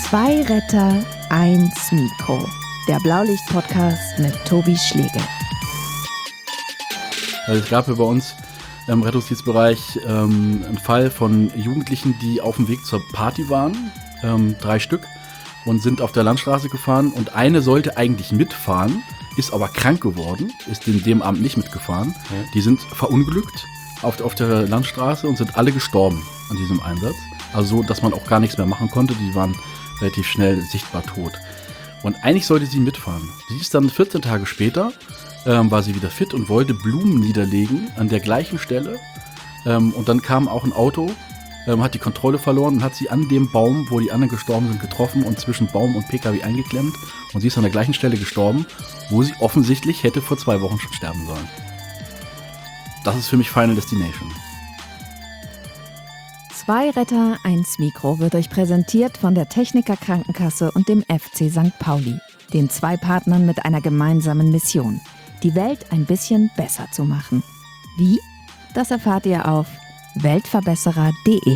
Zwei Retter, eins Mikro. Der Blaulicht-Podcast mit Tobi Schlegel. Also es gab ja bei uns im Rettungsdienstbereich einen Fall von Jugendlichen, die auf dem Weg zur Party waren, 3 Stück, und sind auf der Landstraße gefahren und eine sollte eigentlich mitfahren, ist aber krank geworden, ist in dem Abend nicht mitgefahren. Ja. Die sind verunglückt auf der Landstraße und sind alle gestorben an diesem Einsatz. Also so, dass man auch gar nichts mehr machen konnte, die waren relativ schnell sichtbar tot. Und eigentlich sollte sie mitfahren. Sie ist dann 14 Tage später, war sie wieder fit und wollte Blumen niederlegen an der gleichen Stelle. Und dann kam auch ein Auto, hat die Kontrolle verloren und hat sie an dem Baum, wo die anderen gestorben sind, getroffen und zwischen Baum und PKW eingeklemmt. Und sie ist an der gleichen Stelle gestorben, wo sie offensichtlich hätte vor 2 Wochen schon sterben sollen. Das ist für mich Final Destination. Zwei Retter, eins Mikro wird euch präsentiert von der Techniker Krankenkasse und dem FC St. Pauli, den 2 Partnern mit einer gemeinsamen Mission, die Welt ein bisschen besser zu machen. Wie? Das erfahrt ihr auf weltverbesserer.de.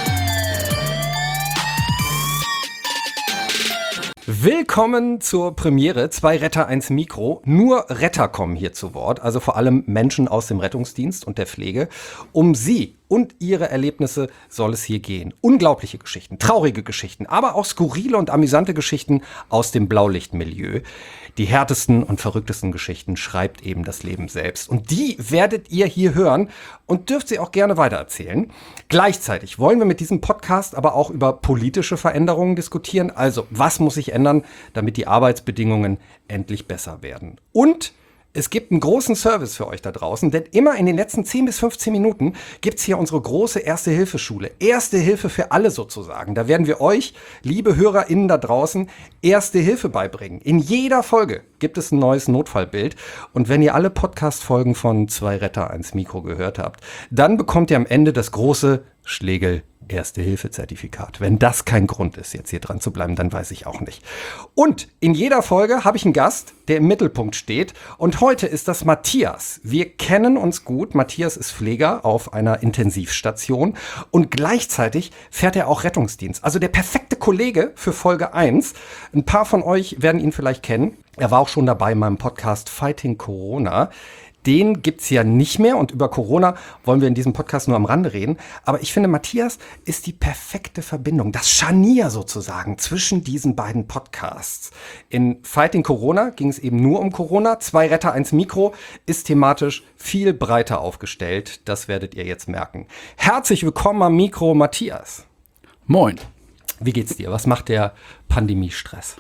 Willkommen zur Premiere, 2 Retter, 1 Mikro. Nur Retter kommen hier zu Wort, also vor allem Menschen aus dem Rettungsdienst und der Pflege. Um sie und ihre Erlebnisse soll es hier gehen. Unglaubliche Geschichten, traurige Geschichten, aber auch skurrile und amüsante Geschichten aus dem Blaulichtmilieu. Die härtesten und verrücktesten Geschichten schreibt eben das Leben selbst. Und die werdet ihr hier hören und dürft sie auch gerne weitererzählen. Gleichzeitig wollen wir mit diesem Podcast aber auch über politische Veränderungen diskutieren. Also, was muss sich ändern, damit die Arbeitsbedingungen endlich besser werden? Und es gibt einen großen Service für euch da draußen, denn immer in den letzten 10 bis 15 Minuten gibt's hier unsere große Erste-Hilfe-Schule. Erste Hilfe für alle sozusagen. Da werden wir euch, liebe HörerInnen da draußen, Erste Hilfe beibringen. In jeder Folge gibt es ein neues Notfallbild. Und wenn ihr alle Podcast-Folgen von 2 Retter, 1 Mikro gehört habt, dann bekommt ihr am Ende das große Schlegel Erste-Hilfe-Zertifikat. Wenn das kein Grund ist, jetzt hier dran zu bleiben, dann weiß ich auch nicht. Und in jeder Folge habe ich einen Gast, der im Mittelpunkt steht. Und heute ist das Matthias. Wir kennen uns gut. Matthias ist Pfleger auf einer Intensivstation und gleichzeitig fährt er auch Rettungsdienst. Also der perfekte Kollege für Folge 1. Ein paar von euch werden ihn vielleicht kennen. Er war auch schon dabei in meinem Podcast Fighting Corona. Den gibt's ja nicht mehr und über Corona wollen wir in diesem Podcast nur am Rande reden. Aber ich finde, Matthias ist die perfekte Verbindung, das Scharnier sozusagen zwischen diesen beiden Podcasts. In Fighting Corona ging es eben nur um Corona. 2 Retter, 1 Mikro ist thematisch viel breiter aufgestellt. Das werdet ihr jetzt merken. Herzlich willkommen am Mikro, Matthias. Moin. Wie geht's dir? Was macht der Pandemiestress?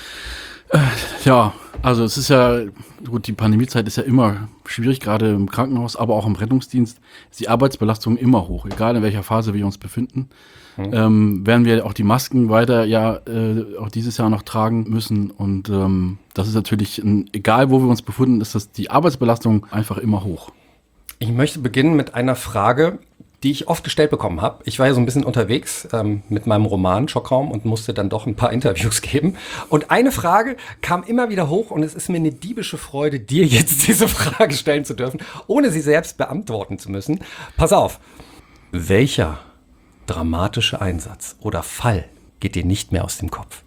Ja, also es ist ja, gut, die Pandemiezeit ist ja immer schwierig, gerade im Krankenhaus, aber auch im Rettungsdienst ist die Arbeitsbelastung immer hoch, egal in welcher Phase wir uns befinden. Werden wir auch die Masken weiter auch dieses Jahr noch tragen müssen und das ist natürlich, egal wo wir uns befinden, ist das die Arbeitsbelastung einfach immer hoch. Ich möchte beginnen mit einer Frage, die ich oft gestellt bekommen habe. Ich war ja so ein bisschen unterwegs mit meinem Roman Schockraum und musste dann doch ein paar Interviews geben. Und eine Frage kam immer wieder hoch und es ist mir eine diebische Freude, dir jetzt diese Frage stellen zu dürfen, ohne sie selbst beantworten zu müssen. Pass auf. Welcher dramatische Einsatz oder Fall geht dir nicht mehr aus dem Kopf?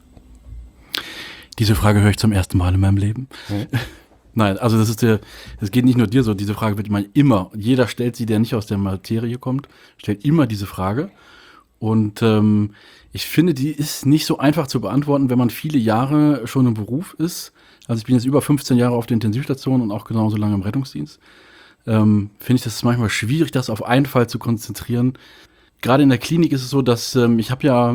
Diese Frage höre ich zum ersten Mal in meinem Leben. Nein, also das geht nicht nur dir so, diese Frage wird immer, jeder stellt sie, der nicht aus der Materie kommt, stellt immer diese Frage und ich finde, die ist nicht so einfach zu beantworten, wenn man viele Jahre schon im Beruf ist. Also ich bin jetzt über 15 Jahre auf der Intensivstation und auch genauso lange im Rettungsdienst. Finde ich das manchmal schwierig, das auf einen Fall zu konzentrieren. Gerade in der Klinik ist es so, dass ich habe ja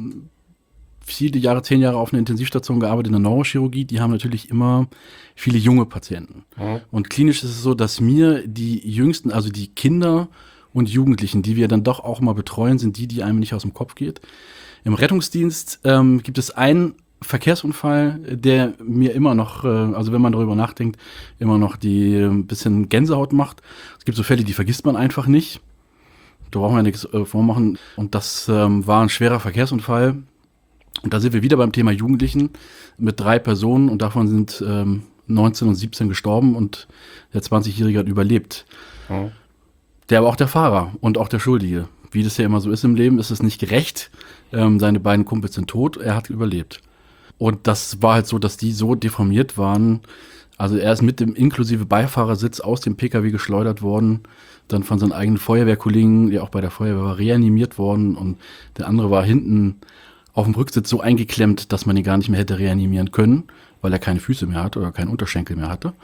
viele Jahre, 10 Jahre auf einer Intensivstation gearbeitet in der Neurochirurgie, die haben natürlich immer viele junge Patienten. Mhm. Und klinisch ist es so, dass mir die Jüngsten, also die Kinder und Jugendlichen, die wir dann doch auch mal betreuen, sind die einem nicht aus dem Kopf geht. Im Rettungsdienst gibt es einen Verkehrsunfall, der mir immer noch, also wenn man darüber nachdenkt, immer noch die ein bisschen Gänsehaut macht. Es gibt so Fälle, die vergisst man einfach nicht. Da brauchen wir nichts vormachen. Und das war ein schwerer Verkehrsunfall. Und da sind wir wieder beim Thema Jugendlichen mit 3 Personen und davon sind 19 und 17 gestorben und der 20-Jährige hat überlebt. Oh. Der war auch der Fahrer und auch der Schuldige. wie das ja immer so ist im Leben, ist es nicht gerecht. Seine beiden Kumpels sind tot, er hat überlebt. Und das war halt so, dass die so deformiert waren. Also er ist mit dem inklusive Beifahrersitz aus dem PKW geschleudert worden, dann von seinen eigenen Feuerwehrkollegen, der auch bei der Feuerwehr war, reanimiert worden und der andere war hinten auf dem Rücksitz so eingeklemmt, dass man ihn gar nicht mehr hätte reanimieren können, weil er keine Füße mehr hatte oder keinen Unterschenkel mehr hatte.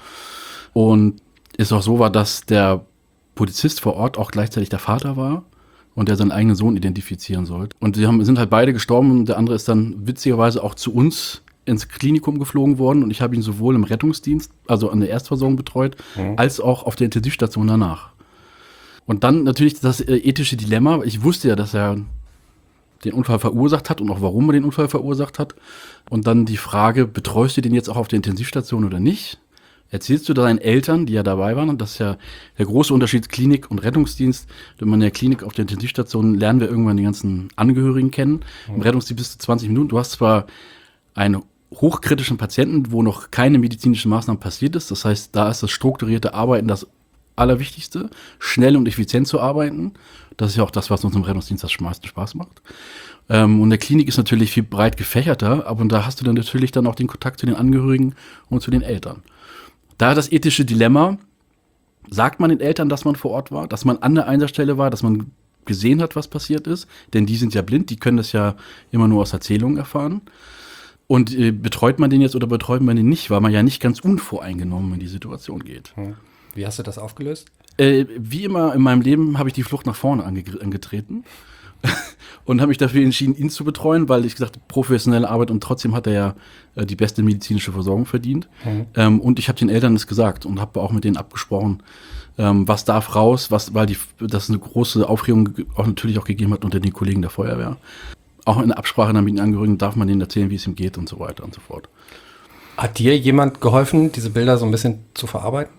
Und es auch so war, dass der Polizist vor Ort auch gleichzeitig der Vater war und der seinen eigenen Sohn identifizieren sollte. Und sind halt beide gestorben und der andere ist dann witzigerweise auch zu uns ins Klinikum geflogen worden und ich habe ihn sowohl im Rettungsdienst, also an der Erstversorgung betreut, als auch auf der Intensivstation danach. Und dann natürlich das ethische Dilemma. Ich wusste ja, dass er den Unfall verursacht hat und auch warum er den Unfall verursacht hat. Und dann die Frage, betreust du den jetzt auch auf der Intensivstation oder nicht? Erzählst du deinen Eltern, die ja dabei waren, und das ist ja der große Unterschied Klinik und Rettungsdienst. Wenn man in der Klinik auf der Intensivstation lernen wir irgendwann die ganzen Angehörigen kennen. Im Rettungsdienst bist du 20 Minuten. Du hast zwar einen hochkritischen Patienten, wo noch keine medizinische Maßnahme passiert ist. Das heißt, da ist das strukturierte Arbeiten das Allerwichtigste, schnell und effizient zu arbeiten. Das ist ja auch das, was uns im Rettungsdienst das meisten Spaß macht. Und der Klinik ist natürlich viel breit gefächerter, aber da hast du dann natürlich dann auch den Kontakt zu den Angehörigen und zu den Eltern. Da das ethische Dilemma, sagt man den Eltern, dass man vor Ort war, dass man an der Einsatzstelle war, dass man gesehen hat, was passiert ist, denn die sind ja blind, die können das ja immer nur aus Erzählungen erfahren. Und betreut man den jetzt oder betreut man den nicht, weil man ja nicht ganz unvoreingenommen in die Situation geht. Wie hast du das aufgelöst? Wie immer in meinem Leben habe ich die Flucht nach vorne angetreten und habe mich dafür entschieden, ihn zu betreuen, weil ich gesagt, professionelle Arbeit und trotzdem hat er ja die beste medizinische Versorgung verdient. Und ich habe den Eltern das gesagt und habe auch mit denen abgesprochen, was darf raus, weil das eine große Aufregung auch natürlich auch gegeben hat unter den Kollegen der Feuerwehr. Auch in der Absprache mit den Angehörigen darf man denen erzählen, wie es ihm geht und so weiter und so fort. Hat dir jemand geholfen, diese Bilder so ein bisschen zu verarbeiten?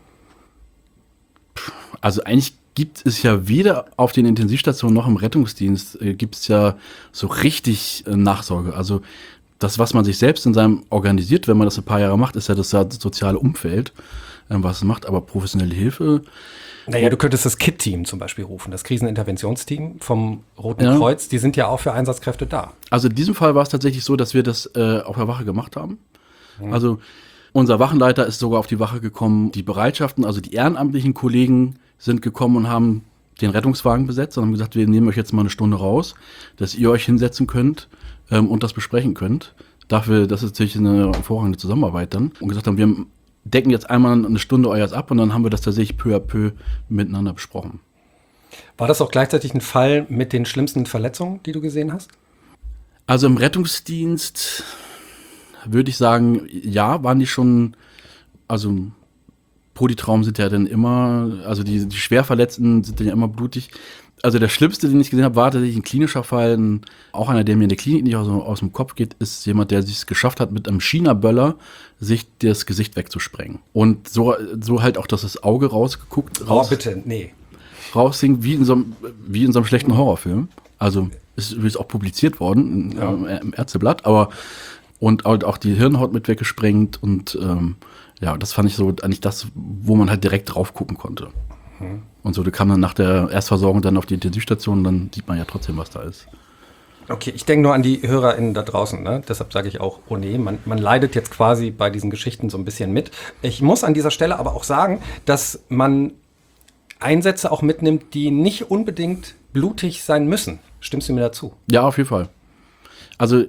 Also eigentlich gibt es ja weder auf den Intensivstationen noch im Rettungsdienst gibt es ja so richtig Nachsorge. Also das, was man sich selbst in seinem organisiert, wenn man das ein paar Jahre macht, ist ja das soziale Umfeld, was es macht. Aber professionelle Hilfe. Naja, du könntest das KIT-Team zum Beispiel rufen, das Kriseninterventionsteam vom Roten Kreuz. Die sind ja auch für Einsatzkräfte da. Also in diesem Fall war es tatsächlich so, dass wir das auf der Wache gemacht haben. Also unser Wachenleiter ist sogar auf die Wache gekommen. Die Bereitschaften, also die ehrenamtlichen Kollegen sind gekommen und haben den Rettungswagen besetzt und haben gesagt, wir nehmen euch jetzt mal eine Stunde raus, dass ihr euch hinsetzen könnt und das besprechen könnt. Dafür, das ist natürlich eine hervorragende Zusammenarbeit dann. Und gesagt haben, wir decken jetzt einmal eine Stunde euers ab und dann haben wir das tatsächlich peu à peu miteinander besprochen. War das auch gleichzeitig ein Fall mit den schlimmsten Verletzungen, die du gesehen hast? Also im Rettungsdienst würde ich sagen, ja, waren die schon, also Polytraumen sind ja dann immer, also die Schwerverletzten sind dann ja immer blutig. Also der schlimmste, den ich gesehen habe, war tatsächlich ein klinischer Fall. Auch einer, der mir in der Klinik nicht aus dem Kopf geht, ist jemand, der es geschafft hat, mit einem China-Böller sich das Gesicht wegzusprengen. Und so halt auch, dass das Auge rausgeguckt, raushing, wie in so einem schlechten Horrorfilm. Also ist übrigens auch publiziert worden im Ärzteblatt, und auch die Hirnhaut mit weggesprengt und das fand ich so eigentlich das, wo man halt direkt drauf gucken konnte. Und so, da kam dann nach der Erstversorgung dann auf die Intensivstation, dann sieht man ja trotzdem, was da ist. Okay, ich denke nur an die HörerInnen da draußen, ne? Deshalb sage ich auch, oh nee, man leidet jetzt quasi bei diesen Geschichten so ein bisschen mit. Ich muss an dieser Stelle aber auch sagen, dass man Einsätze auch mitnimmt, die nicht unbedingt blutig sein müssen. Stimmst du mir dazu? Ja, auf jeden Fall. Also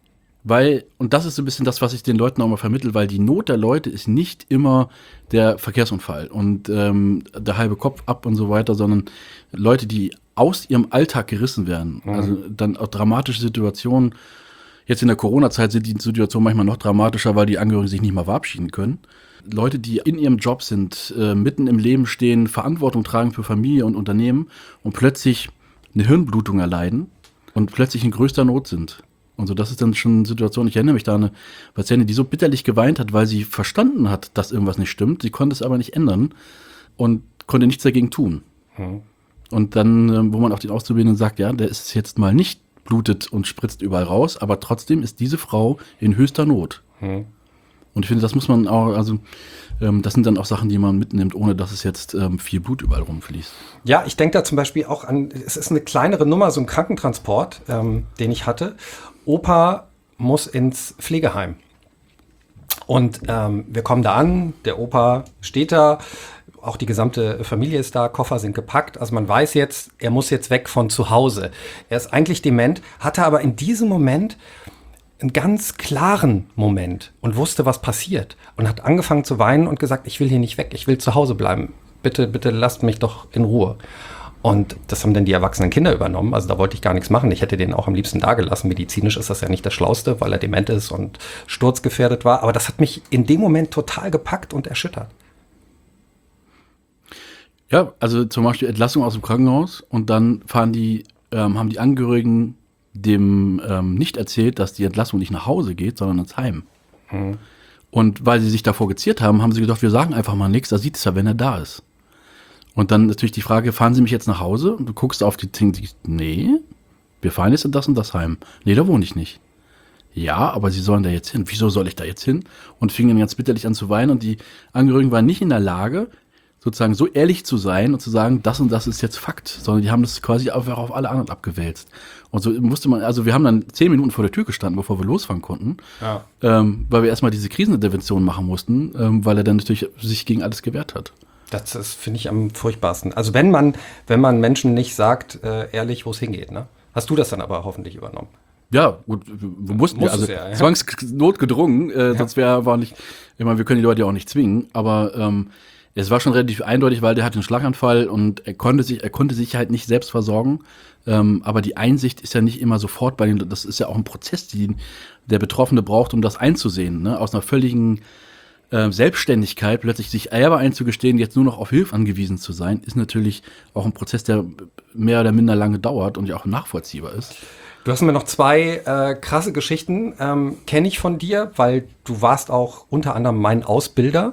und das ist so ein bisschen das, was ich den Leuten auch mal vermittle, weil die Not der Leute ist nicht immer der Verkehrsunfall und der halbe Kopf ab und so weiter, sondern Leute, die aus ihrem Alltag gerissen werden. Also dann auch dramatische Situationen. Jetzt in der Corona-Zeit sind die Situationen manchmal noch dramatischer, weil die Angehörigen sich nicht mal verabschieden können. Leute, die in ihrem Job sind, mitten im Leben stehen, Verantwortung tragen für Familie und Unternehmen und plötzlich eine Hirnblutung erleiden und plötzlich in größter Not sind. Und so, das ist dann schon eine Situation, ich erinnere mich da an eine Patientin, die so bitterlich geweint hat, weil sie verstanden hat, dass irgendwas nicht stimmt. Sie konnte es aber nicht ändern und konnte nichts dagegen tun. Und dann, wo man auch den Auszubildenden sagt, ja, der ist jetzt mal nicht blutet und spritzt überall raus, aber trotzdem ist diese Frau in höchster Not. Und ich finde, das muss man auch, also das sind dann auch Sachen, die man mitnimmt, ohne dass es jetzt viel Blut überall rumfließt. Ja, ich denke da zum Beispiel auch an, es ist eine kleinere Nummer, so ein Krankentransport, den ich hatte. Opa muss ins Pflegeheim. Und wir kommen da an, der Opa steht da, auch die gesamte Familie ist da, Koffer sind gepackt. Also man weiß jetzt, er muss jetzt weg von zu Hause. Er ist eigentlich dement, hatte aber in diesem Moment einen ganz klaren Moment und wusste, was passiert. Und hat angefangen zu weinen und gesagt, ich will hier nicht weg, ich will zu Hause bleiben. Bitte, bitte lasst mich doch in Ruhe. Und das haben dann die erwachsenen Kinder übernommen. Also da wollte ich gar nichts machen. Ich hätte den auch am liebsten dagelassen. Medizinisch ist das ja nicht das Schlauste, weil er dement ist und sturzgefährdet war. Aber das hat mich in dem Moment total gepackt und erschüttert. Ja, also zum Beispiel Entlassung aus dem Krankenhaus und dann haben die Angehörigen dem nicht erzählt, dass die Entlassung nicht nach Hause geht, sondern ins Heim. Und weil sie sich davor geziert haben, haben sie gedacht, wir sagen einfach mal nichts, da sieht es ja, wenn er da ist. Und dann natürlich die Frage, fahren Sie mich jetzt nach Hause? Und du guckst auf die Dinge, nee, wir fahren jetzt in das und das Heim. Nee, da wohne ich nicht. Ja, aber Sie sollen da jetzt hin. Wieso soll ich da jetzt hin? Und fingen dann ganz bitterlich an zu weinen und die Angehörigen waren nicht in der Lage, sozusagen so ehrlich zu sein und zu sagen, das und das ist jetzt Fakt, sondern die haben das quasi einfach auf alle anderen abgewälzt. Und so musste man, also wir haben dann 10 Minuten vor der Tür gestanden, bevor wir losfahren konnten, weil wir erstmal diese Krisenintervention machen mussten, weil er dann natürlich sich gegen alles gewehrt hat. Das ist, finde ich, am furchtbarsten. Also wenn man Menschen nicht sagt, ehrlich, wo es hingeht, ne? Hast du das dann aber hoffentlich übernommen? Ja, gut, wir mussten ja, also zwangsnotgedrungen, sonst wäre war nicht, ich meine, wir können die Leute ja auch nicht zwingen, aber es war schon relativ eindeutig, weil der hatte einen Schlaganfall und er konnte sich halt nicht selbst versorgen, aber die Einsicht ist ja nicht immer sofort bei den, das ist ja auch ein Prozess, den der Betroffene braucht, um das einzusehen, ne? Aus einer völligen Selbstständigkeit plötzlich sich selber einzugestehen, jetzt nur noch auf Hilfe angewiesen zu sein, ist natürlich auch ein Prozess, der mehr oder minder lange dauert und ja auch nachvollziehbar ist. Du hast mir noch 2 krasse Geschichten, kenne ich von dir, weil du warst auch unter anderem mein Ausbilder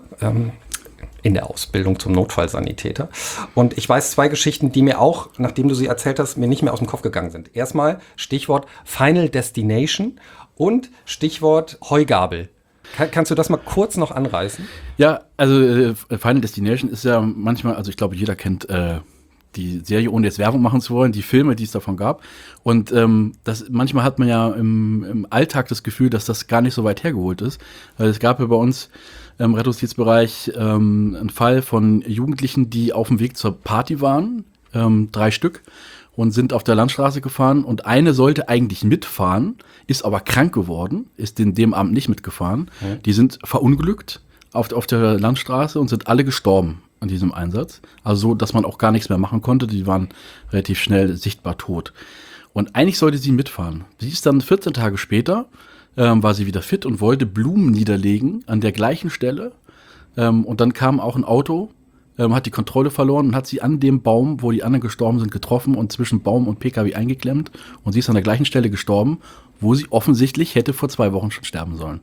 in der Ausbildung zum Notfallsanitäter. Und ich weiß 2 Geschichten, die mir auch, nachdem du sie erzählt hast, mir nicht mehr aus dem Kopf gegangen sind. Erstmal Stichwort Final Destination und Stichwort Heugabel. Kannst du das mal kurz noch anreißen? Ja, also Final Destination ist ja manchmal, also ich glaube, jeder kennt die Serie, ohne jetzt Werbung machen zu wollen, die Filme, die es davon gab. Und manchmal hat man ja im Alltag das Gefühl, dass das gar nicht so weit hergeholt ist. Weil es gab ja bei uns im Rettungsdienstbereich einen Fall von Jugendlichen, die auf dem Weg zur Party waren, 3 Stück, und sind auf der Landstraße gefahren und eine sollte eigentlich mitfahren, ist aber krank geworden, ist in dem Abend nicht mitgefahren. Die sind verunglückt auf der Landstraße und sind alle gestorben an diesem Einsatz. Also so, dass man auch gar nichts mehr machen konnte. Die waren relativ schnell sichtbar tot. Und eigentlich sollte sie mitfahren. Sie ist dann 14 Tage später, war sie wieder fit und wollte Blumen niederlegen an der gleichen Stelle. Und dann kam auch ein Auto, hat die Kontrolle verloren und hat sie an dem Baum, wo die anderen gestorben sind, getroffen und zwischen Baum und PKW eingeklemmt. Und sie ist an der gleichen Stelle gestorben, wo sie offensichtlich hätte vor 2 Wochen schon sterben sollen.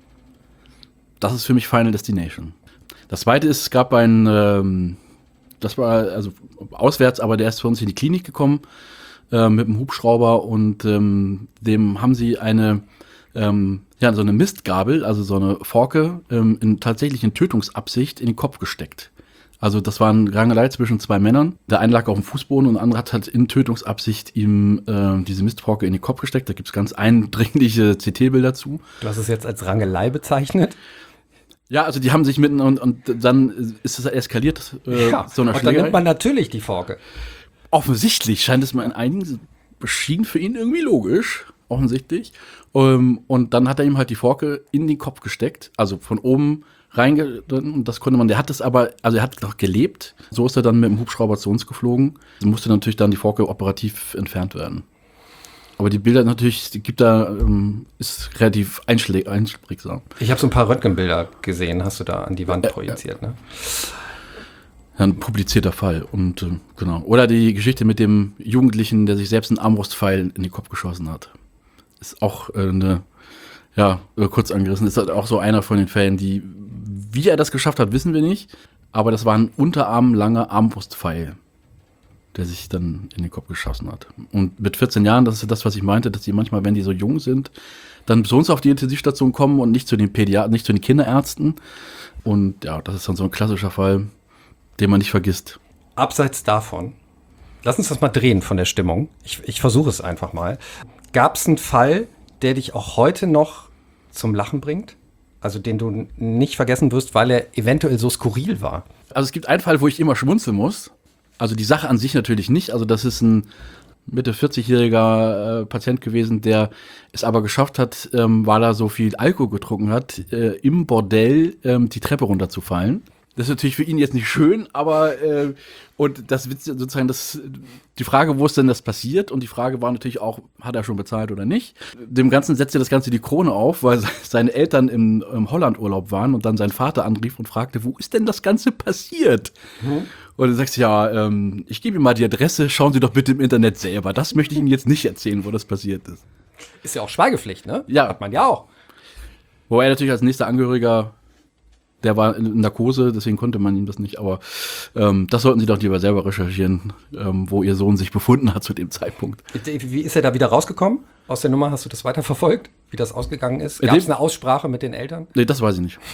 Das ist für mich Final Destination. Das Zweite ist, es gab das war also auswärts, aber der ist für uns in die Klinik gekommen mit einem Hubschrauber und dem haben sie so eine Mistgabel, also so eine Forke, tatsächlich in Tötungsabsicht in den Kopf gesteckt. Also das war eine Rangelei zwischen 2 Männern. Der eine lag auf dem Fußboden und der andere hat halt in Tötungsabsicht ihm diese Mistforke in den Kopf gesteckt. Da gibt es ganz eindringliche CT-Bilder zu. Du hast es jetzt als Rangelei bezeichnet? Ja, also die haben sich mitten und dann ist es eskaliert so einer Schlägerei. Und dann nimmt man natürlich die Forke. Offensichtlich scheint es mal in einigen schien für ihn irgendwie logisch, offensichtlich. Und dann hat er ihm halt die Forke in den Kopf gesteckt, also von oben reingedrückt und das konnte man, der hat es aber, also er hat noch gelebt, so ist er dann mit dem Hubschrauber zu uns geflogen, musste natürlich dann die Forke operativ entfernt werden. Aber die Bilder natürlich, ist relativ einprägsam. Ich habe so ein paar Röntgenbilder gesehen, hast du da an die Wand projiziert, ne? Ein publizierter Fall und genau. Oder die Geschichte mit dem Jugendlichen, der sich selbst einen Armbrustpfeil in den Kopf geschossen hat. Ist auch kurz angerissen, ist halt auch so einer von den Fällen, wie er das geschafft hat, wissen wir nicht. Aber das war ein unterarmlanger Armbrustpfeil, der sich dann in den Kopf geschossen hat. Und mit 14 Jahren, das ist das, was ich meinte, dass die manchmal, wenn die so jung sind, dann zu uns auf die Intensivstation kommen und nicht zu den nicht zu den Kinderärzten. Und ja, das ist dann so ein klassischer Fall, den man nicht vergisst. Abseits davon, lass uns das mal drehen von der Stimmung. Ich versuche es einfach mal. Gab es einen Fall, der dich auch heute noch zum Lachen bringt? Also den du nicht vergessen wirst, weil er eventuell so skurril war? Also es gibt einen Fall, wo ich immer schmunzeln muss. Also die Sache an sich natürlich nicht. Also das ist ein Mitte 40-jähriger Patient gewesen, der es aber geschafft hat, weil er so viel Alkohol getrunken hat, im Bordell die Treppe runterzufallen. Das ist natürlich für ihn jetzt nicht schön, aber und das wird sozusagen die Frage, wo ist denn das passiert? Und die Frage war natürlich auch, hat er schon bezahlt oder nicht? Dem Ganzen setzte das Ganze die Krone auf, weil seine Eltern im Hollandurlaub waren und dann sein Vater anrief und fragte, wo ist denn das Ganze passiert? Und dann sagst du, ja, ich gebe ihm mal die Adresse, schauen Sie doch bitte im Internet selber. Das möchte ich Ihnen jetzt nicht erzählen, wo das passiert ist. Ist ja auch Schweigepflicht, ne? Ja. Hat man ja auch. Wo er natürlich als nächster Angehöriger, der war in Narkose, deswegen konnte man ihm das nicht. Aber das sollten Sie doch lieber selber recherchieren, wo Ihr Sohn sich befunden hat zu dem Zeitpunkt. Wie ist er da wieder rausgekommen aus der Nummer? Hast du das weiterverfolgt, wie das ausgegangen ist? Gab es eine Aussprache mit den Eltern? Nee, das weiß ich nicht.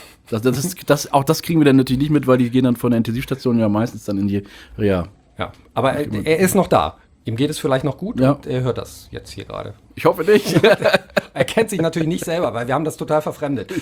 Auch das kriegen wir dann natürlich nicht mit, weil die gehen dann von der Intensivstation ja meistens dann in die Reha. Ja, aber er ist noch da. Ihm geht es vielleicht noch gut und er hört das jetzt hier gerade. Ich hoffe nicht. Er kennt sich natürlich nicht selber, weil wir haben das total verfremdet.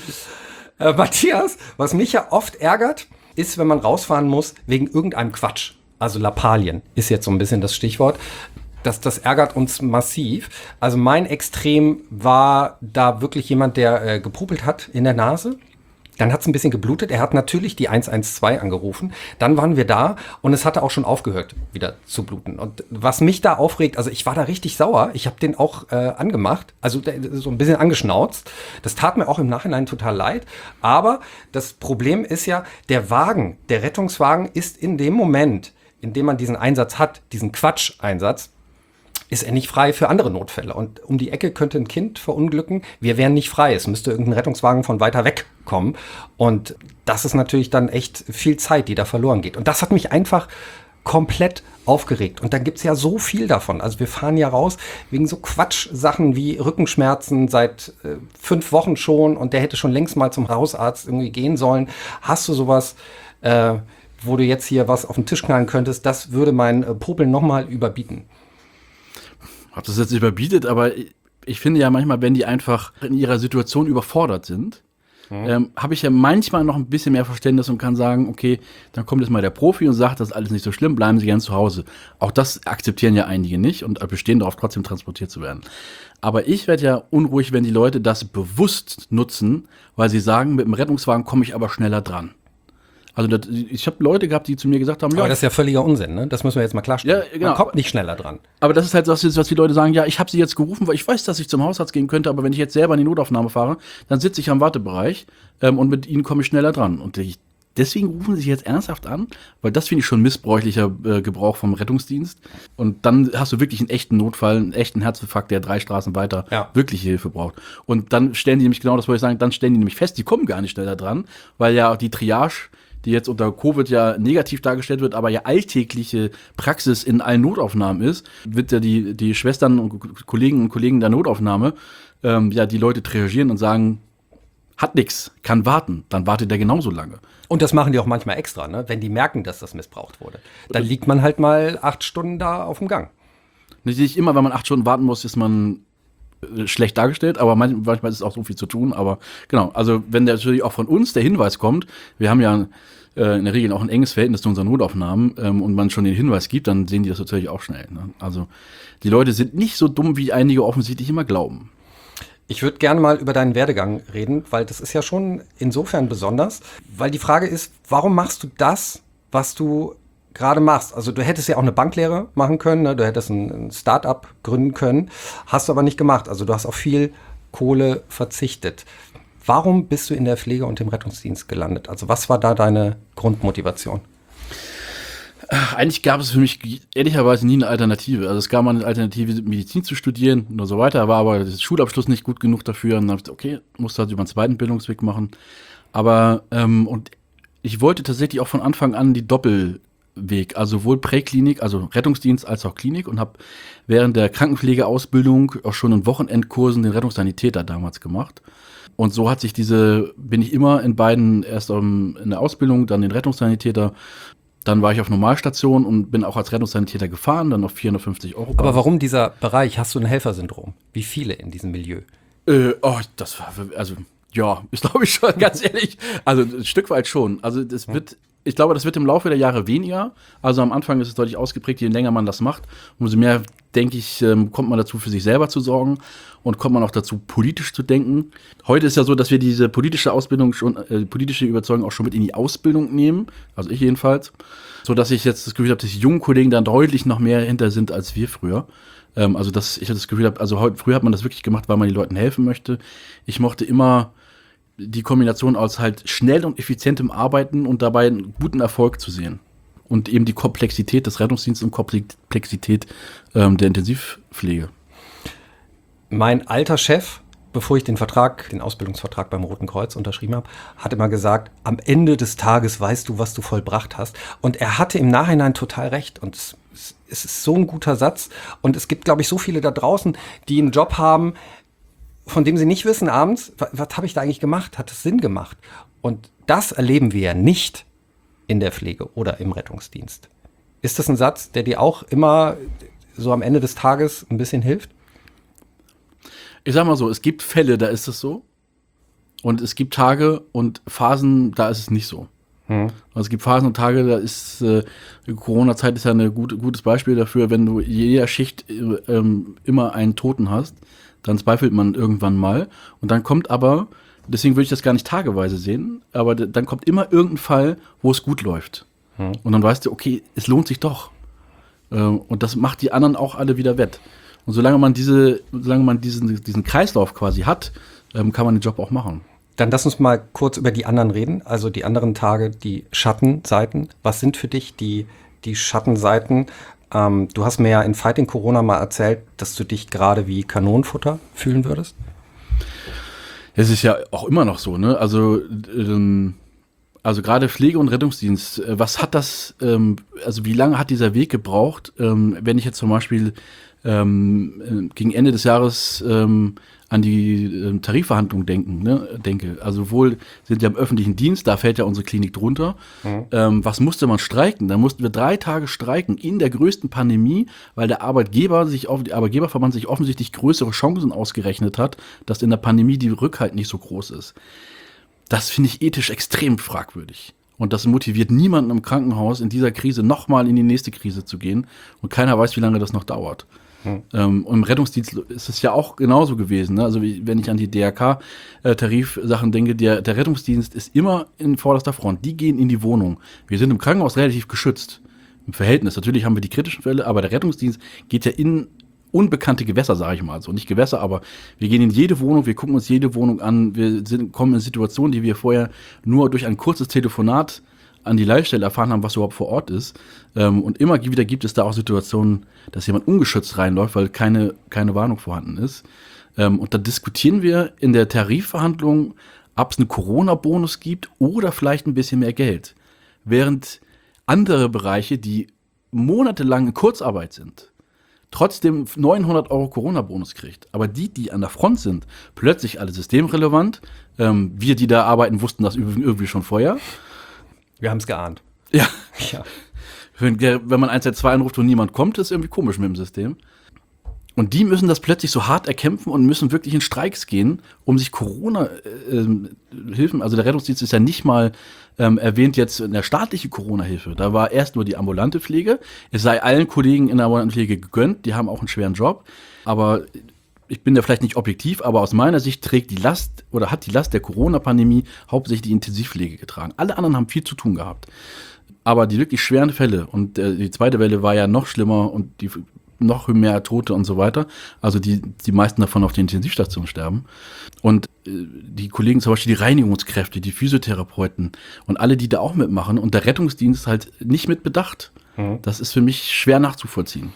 Matthias, was mich ja oft ärgert, ist, wenn man rausfahren muss wegen irgendeinem Quatsch. Also Lappalien ist jetzt so ein bisschen das Stichwort. Das ärgert uns massiv. Also mein Extrem war da wirklich jemand, der gepupelt hat in der Nase. Dann hat es ein bisschen geblutet. Er hat natürlich die 112 angerufen. Dann waren wir da und es hatte auch schon aufgehört, wieder zu bluten. Und was mich da aufregt, also ich war da richtig sauer. Ich habe den auch angemacht, also so ein bisschen angeschnauzt. Das tat mir auch im Nachhinein total leid. Aber das Problem ist ja, der Rettungswagen ist in dem Moment, in dem man diesen Einsatz hat, diesen Quatsch-Einsatz, ist er nicht frei für andere Notfälle. Und um die Ecke könnte ein Kind verunglücken. Wir wären nicht frei. Es müsste irgendein Rettungswagen von weiter weg kommen. Und das ist natürlich dann echt viel Zeit, die da verloren geht. Und das hat mich einfach komplett aufgeregt. Und dann gibt's ja so viel davon. Also wir fahren ja raus wegen so Quatschsachen wie Rückenschmerzen seit 5 Wochen schon. Und der hätte schon längst mal zum Hausarzt irgendwie gehen sollen. Hast du sowas, wo du jetzt hier was auf den Tisch knallen könntest? Das würde mein Popeln nochmal überbieten. Ob das jetzt überbietet, aber ich finde ja manchmal, wenn die einfach in ihrer Situation überfordert sind, habe ich ja manchmal noch ein bisschen mehr Verständnis und kann sagen, okay, dann kommt jetzt mal der Profi und sagt, das ist alles nicht so schlimm, bleiben Sie gern zu Hause. Auch das akzeptieren ja einige nicht und bestehen darauf, trotzdem transportiert zu werden. Aber ich werde ja unruhig, wenn die Leute das bewusst nutzen, weil sie sagen, mit dem Rettungswagen komme ich aber schneller dran. Also ich habe Leute gehabt, die zu mir gesagt haben, aber das ist ja völliger Unsinn, ne? Das müssen wir jetzt mal klarstellen. Ja, genau. Man kommt nicht schneller dran. Aber das ist halt das, was die Leute sagen, ja, ich habe sie jetzt gerufen, weil ich weiß, dass ich zum Hausarzt gehen könnte, aber wenn ich jetzt selber in die Notaufnahme fahre, dann sitze ich am Wartebereich und mit ihnen komme ich schneller dran. Und deswegen rufen sie sich jetzt ernsthaft an, weil das finde ich schon missbräuchlicher Gebrauch vom Rettungsdienst. Und dann hast du wirklich einen echten Notfall, einen echten Herzinfarkt, der 3 Straßen weiter wirkliche Hilfe braucht. Und dann stellen die nämlich, genau das wollte ich sagen, dann stellen die nämlich fest, die kommen gar nicht schneller dran, weil ja die Triage, die jetzt unter Covid ja negativ dargestellt wird, aber ja alltägliche Praxis in allen Notaufnahmen ist, wird ja die Schwestern und Kolleginnen und Kollegen der Notaufnahme die Leute triagieren und sagen, hat nix, kann warten, dann wartet der genauso lange. Und das machen die auch manchmal extra, ne? Wenn die merken, dass das missbraucht wurde. Dann liegt man halt mal 8 Stunden da auf dem Gang. Nicht immer, wenn man 8 Stunden warten muss, ist man schlecht dargestellt, aber manchmal ist es auch so viel zu tun, aber genau, also wenn natürlich auch von uns der Hinweis kommt, wir haben ja in der Regel auch ein enges Verhältnis zu unseren Notaufnahmen und man schon den Hinweis gibt, dann sehen die das natürlich auch schnell. Ne? Also die Leute sind nicht so dumm, wie einige offensichtlich immer glauben. Ich würde gerne mal über deinen Werdegang reden, weil das ist ja schon insofern besonders, weil die Frage ist, warum machst du das, was du gerade machst? Also du hättest ja auch eine Banklehre machen können, ne? Du hättest ein Start-up gründen können, hast du aber nicht gemacht. Also du hast auf viel Kohle verzichtet. Warum bist du in der Pflege und dem Rettungsdienst gelandet? Also was war da deine Grundmotivation? Eigentlich gab es für mich ehrlicherweise nie eine Alternative. Also es gab mal eine Alternative, Medizin zu studieren und so weiter, war aber der Schulabschluss nicht gut genug dafür. Und dann habe ich gesagt, okay, musst du halt über einen zweiten Bildungsweg machen. Aber und ich wollte tatsächlich auch von Anfang an die Weg, also sowohl Präklinik, also Rettungsdienst als auch Klinik und habe während der Krankenpflegeausbildung auch schon in Wochenendkursen den Rettungssanitäter damals gemacht. Und so bin ich immer in beiden, erst in der Ausbildung, dann den Rettungssanitäter. Dann war ich auf Normalstation und bin auch als Rettungssanitäter gefahren, dann auf 450 €. Aber warum dieser Bereich? Hast du ein Helfersyndrom? Wie viele in diesem Milieu? Das war, ja, ist glaube ich schon, ganz ehrlich, also ein Stück weit schon. Also ich glaube, das wird im Laufe der Jahre weniger. Also am Anfang ist es deutlich ausgeprägt, je länger man das macht, umso mehr, denke ich, kommt man dazu, für sich selber zu sorgen und kommt man auch dazu, politisch zu denken. Heute ist ja so, dass wir diese politische Ausbildung politische Überzeugung auch schon mit in die Ausbildung nehmen, also ich jedenfalls, so dass ich jetzt das Gefühl habe, dass die jungen Kollegen dann deutlich noch mehr hinter sind als wir früher. Also dass ich das Gefühl habe, also früher hat man das wirklich gemacht, weil man den Leuten helfen möchte. Ich mochte immer die Kombination aus halt schnell und effizientem Arbeiten und dabei einen guten Erfolg zu sehen. Und eben die Komplexität des Rettungsdienstes und Komplexität der Intensivpflege. Mein alter Chef, bevor ich den Ausbildungsvertrag beim Roten Kreuz unterschrieben habe, hat immer gesagt, am Ende des Tages weißt du, was du vollbracht hast. Und er hatte im Nachhinein total recht. Und es ist so ein guter Satz. Und es gibt, glaube ich, so viele da draußen, die einen Job haben, von dem sie nicht wissen abends, was habe ich da eigentlich gemacht? Hat es Sinn gemacht? Und das erleben wir ja nicht in der Pflege oder im Rettungsdienst. Ist das ein Satz, der dir auch immer so am Ende des Tages ein bisschen hilft? Ich sag mal so, es gibt Fälle, da ist es so. Und es gibt Tage und Phasen, da ist es nicht so. Also es gibt Phasen und Tage, da ist Corona-Zeit ist ja ein gutes Beispiel dafür, wenn du jeder Schicht immer einen Toten hast, dann zweifelt man irgendwann mal. Und dann kommt aber, deswegen würde ich das gar nicht tageweise sehen, aber dann kommt immer irgendein Fall, wo es gut läuft. Und dann weißt du, okay, es lohnt sich doch. Und das macht die anderen auch alle wieder wett. Und solange man diesen Kreislauf quasi hat, kann man den Job auch machen. Dann lass uns mal kurz über die anderen reden, also die anderen Tage, die Schattenseiten. Was sind für dich die Schattenseiten? Du hast mir ja in Fighting Corona mal erzählt, dass du dich gerade wie Kanonenfutter fühlen würdest. Es ist ja auch immer noch so, ne? Also gerade Pflege- und Rettungsdienst, was hat das, also wie lange hat dieser Weg gebraucht, wenn ich jetzt zum Beispiel gegen Ende des Jahres an die Tarifverhandlungen denke. Also wohl sind wir im öffentlichen Dienst, da fällt ja unsere Klinik drunter. Was musste man streiken? Da mussten wir 3 Tage streiken in der größten Pandemie, weil der Arbeitgeberverband sich offensichtlich größere Chancen ausgerechnet hat, dass in der Pandemie die Rückhalt nicht so groß ist. Das finde ich ethisch extrem fragwürdig. Und das motiviert niemanden im Krankenhaus, in dieser Krise nochmal in die nächste Krise zu gehen. Und keiner weiß, wie lange das noch dauert. Und im Rettungsdienst ist es ja auch genauso gewesen. Ne? Also wenn ich an die DRK-Tarifsachen denke, der Rettungsdienst ist immer in vorderster Front. Die gehen in die Wohnung. Wir sind im Krankenhaus relativ geschützt. Im Verhältnis. Natürlich haben wir die kritischen Fälle, aber der Rettungsdienst geht ja in unbekannte Gewässer, sage ich mal. So nicht Gewässer, aber wir gehen in jede Wohnung, wir gucken uns jede Wohnung an. Kommen in Situationen, die wir vorher nur durch ein kurzes Telefonat an die Leitstelle erfahren haben, was überhaupt vor Ort ist. Und immer wieder gibt es da auch Situationen, dass jemand ungeschützt reinläuft, weil keine Warnung vorhanden ist. Und da diskutieren wir in der Tarifverhandlung, ob es einen Corona-Bonus gibt oder vielleicht ein bisschen mehr Geld. Während andere Bereiche, die monatelang in Kurzarbeit sind, trotzdem 900 € Corona-Bonus kriegt. Aber die an der Front sind, plötzlich alle systemrelevant. Wir, die da arbeiten, wussten das irgendwie schon vorher. Wir haben es geahnt. Ja. Wenn man 112 anruft und niemand kommt, ist irgendwie komisch mit dem System. Und die müssen das plötzlich so hart erkämpfen und müssen wirklich in Streiks gehen, um sich Corona-Hilfen, also der Rettungsdienst ist ja nicht mal erwähnt jetzt in der staatlichen Corona-Hilfe. Da war erst nur die ambulante Pflege. Es sei allen Kollegen in der ambulanten Pflege gegönnt, die haben auch einen schweren Job. Aber ich bin da vielleicht nicht objektiv, aber aus meiner Sicht trägt die Last oder hat die Last der Corona-Pandemie hauptsächlich die Intensivpflege getragen. Alle anderen haben viel zu tun gehabt. Aber die wirklich schweren Fälle und die zweite Welle war ja noch schlimmer und die noch mehr Tote und so weiter. Also die meisten davon auf der Intensivstation sterben. Und die Kollegen, zum Beispiel die Reinigungskräfte, die Physiotherapeuten und alle, die da auch mitmachen und der Rettungsdienst halt nicht mit bedacht. Das ist für mich schwer nachzuvollziehen.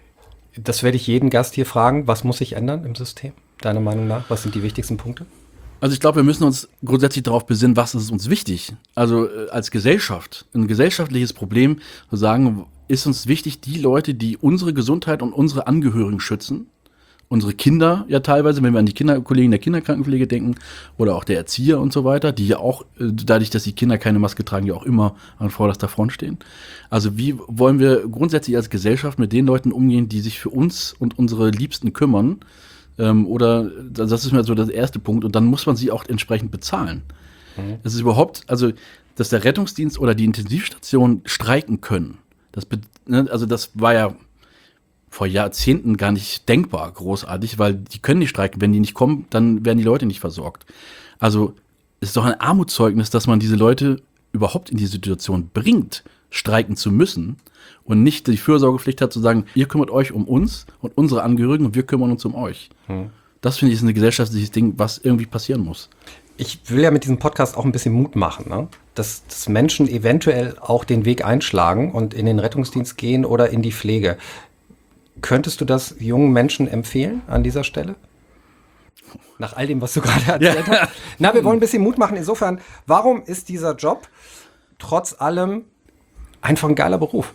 Das werde ich jeden Gast hier fragen. Was muss sich ändern im System, deiner Meinung nach? Was sind die wichtigsten Punkte? Also ich glaube, wir müssen uns grundsätzlich darauf besinnen, was ist uns wichtig. Also als Gesellschaft, ein gesellschaftliches Problem, zu sagen, ist uns wichtig, die Leute, die unsere Gesundheit und unsere Angehörigen schützen, unsere Kinder ja teilweise, wenn wir an die Kinderkollegen der Kinderkrankenpflege denken oder auch der Erzieher und so weiter, die ja auch, dadurch, dass die Kinder keine Maske tragen, ja auch immer an vorderster Front stehen. Also wie wollen wir grundsätzlich als Gesellschaft mit den Leuten umgehen, die sich für uns und unsere Liebsten kümmern? Oder das ist mir so der erste Punkt. Und dann muss man sie auch entsprechend bezahlen. Es ist überhaupt, also dass der Rettungsdienst oder die Intensivstation streiken können. Also das war ja vor Jahrzehnten gar nicht denkbar großartig, weil die können nicht streiken. Wenn die nicht kommen, dann werden die Leute nicht versorgt. Also es ist doch ein Armutszeugnis, dass man diese Leute überhaupt in die Situation bringt, streiken zu müssen und nicht die Fürsorgepflicht hat zu sagen, ihr kümmert euch um uns und unsere Angehörigen und wir kümmern uns um euch. Das finde ich ist ein gesellschaftliches Ding, was irgendwie passieren muss. Ich will ja mit diesem Podcast auch ein bisschen Mut machen, ne? Dass Menschen eventuell auch den Weg einschlagen und in den Rettungsdienst gehen oder in die Pflege. Könntest du das jungen Menschen empfehlen an dieser Stelle? Nach all dem, was du gerade erzählt hast. Na, wir wollen ein bisschen Mut machen. Insofern, warum ist dieser Job trotz allem einfach ein geiler Beruf?